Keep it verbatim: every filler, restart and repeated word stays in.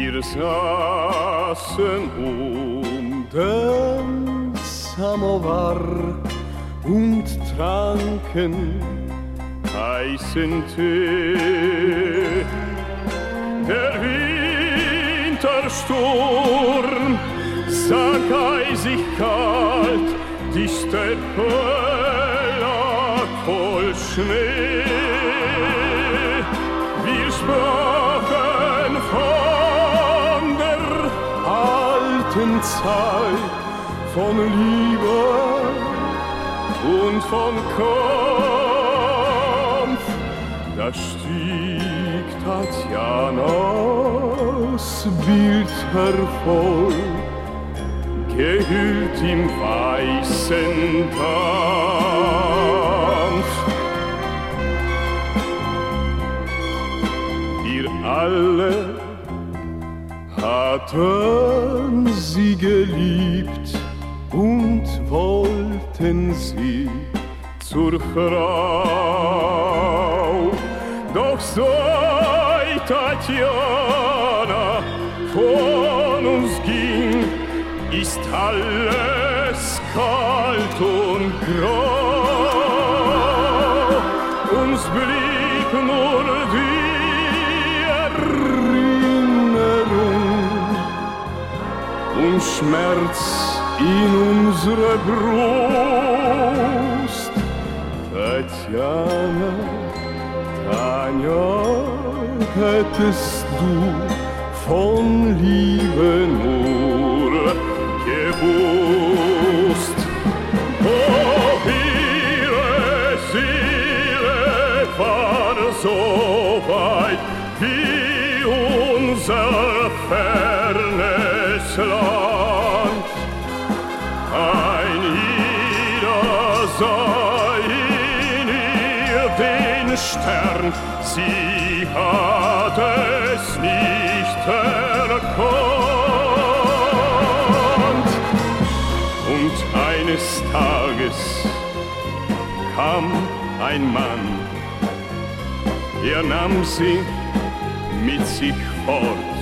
Wir saßen um den Samovar und tranken heißen Tee. Der Wintersturm sank eisig kalt, die Steppe lag voll Schnee. Wir sprachen von der alten Zeit, von Liebe und von Kampf. Da stieg Tatjanas Bild hervor, gehüllt im weißen Hanf. Wir alle hatten sie geliebt und wollten sie zur Frau. Doch seit Tatjana von uns ging, ist alles kalt und grau. Uns blieb nur die Erinnerung und Schmerz in unserer Brust. Tatjana, Tanja, hättest du von Liebe nur gewusst. Oh, ihre Seele war so weit wie unser fernes Land. Ein jeder sah in ihr den Stern, sie hat es nicht erkannt. Und eines Tages kam ein Mann, er nahm sie mit sich fort.